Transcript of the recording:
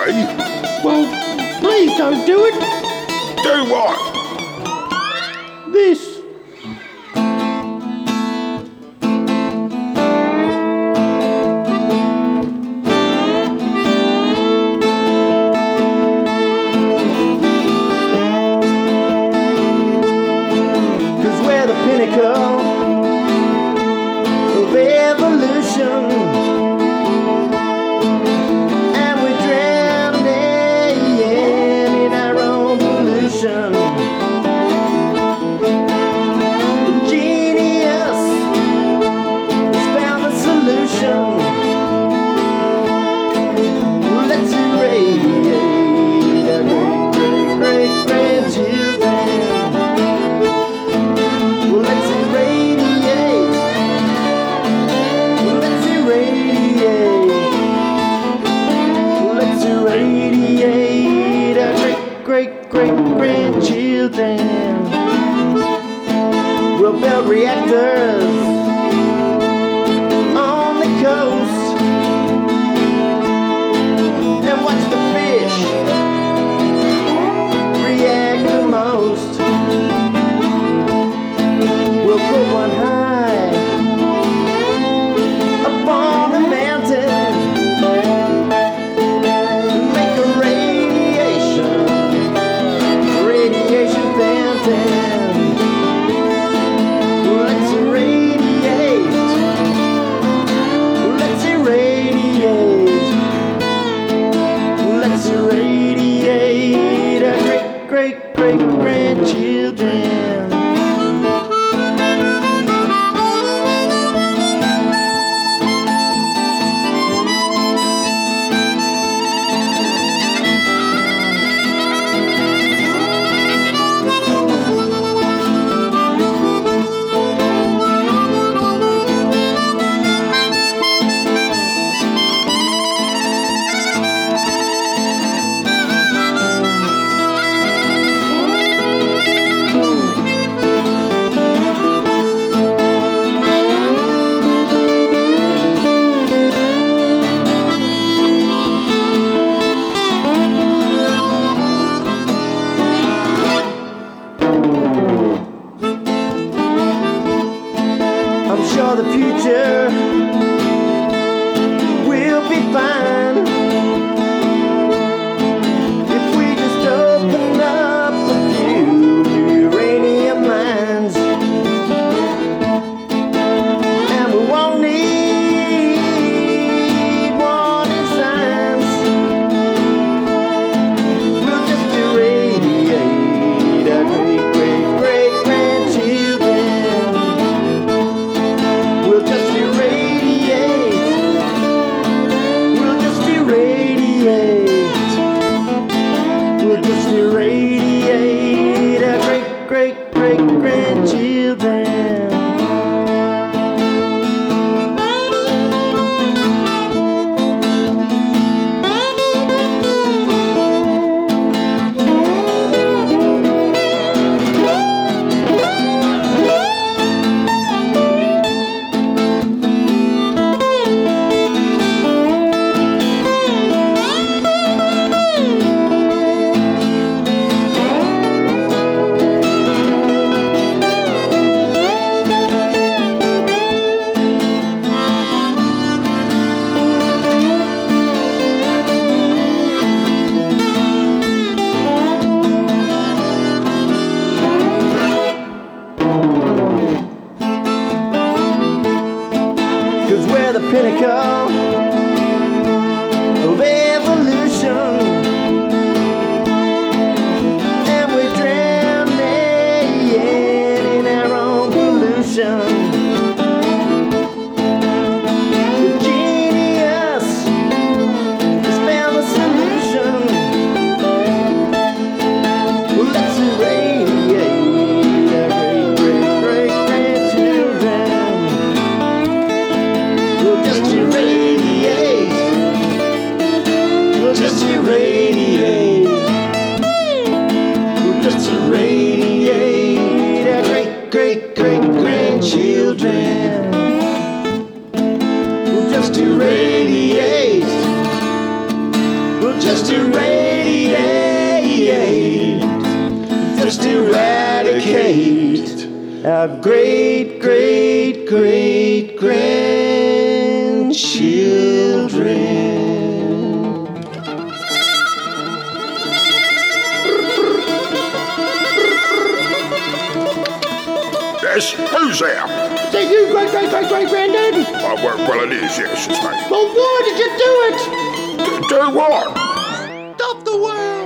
me. Well, please don't do it. Do what? This. Pinnacle of evolution, and we're drowning in our own pollution. Genius has found the solution. Let's irradiate our great grandchildren. Let's irradiate our great-great-grandchildren. We'll build reactors on the coast and watch the fish react the most. We'll put one high up on a mountain, make a radiation fountain. Let's raise meet our great, great, great grandchildren. Yes, who's there? Thank you, great, great, great, great granddad. Well, it is, yes, it's me. Well, why did you do it? Do what? Stop the world.